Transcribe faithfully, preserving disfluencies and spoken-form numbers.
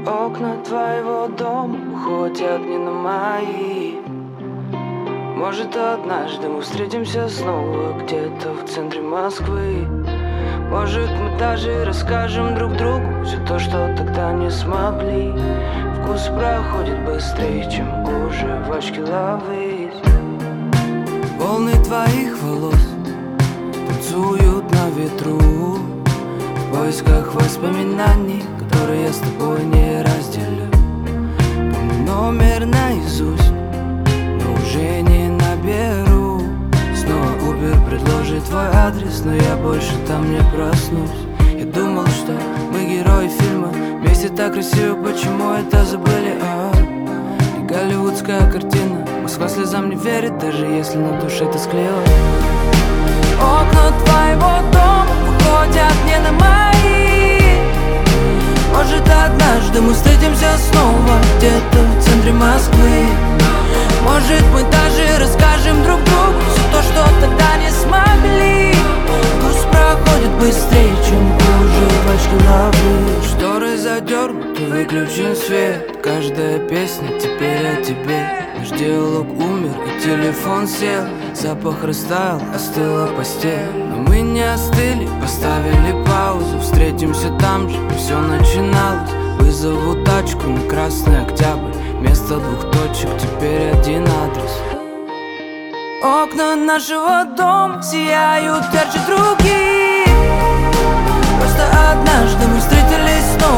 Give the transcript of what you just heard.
Окна твоего дома уходят не на мои. Может, однажды мы встретимся снова где-то в центре Москвы. Может, мы даже расскажем друг другу все то, что тогда не смогли. Вкус проходит быстрее, чем уже в очки ловить. Волны твоих волос танцуют на ветру в поисках воспоминаний, которые я с тобой не разделю. Помню номер наизусть, но уже не наберу. Снова Uber предложит твой адрес, но я больше там не проснусь. Я думал, что мы герои фильма, вместе так красиво, почему это забыли? А, и голливудская картина, Москва слезам не верит, даже если на душе тоскливо. Окна твоего дома выходят не на мои. Может, однажды мы встретимся снова где-то в центре Москвы. Может, мы даже расскажем друг другу все то, что тогда не смогли. Вкус проходит быстрее, чем уже в очки ловы. Шторы задернуты, выключен свет. Каждая песня теперь о тебе. Наш диалог умер и телефон сел. Запах растаял, остыла постель. Но мы не остыли, поставили паузу. Встретимся там же, и все начиналось. Вызову тачку на Красный Октябрь. Вместо двух точек теперь один адрес. Окна нашего дома сияют ярче других. Просто однажды мы встретились снова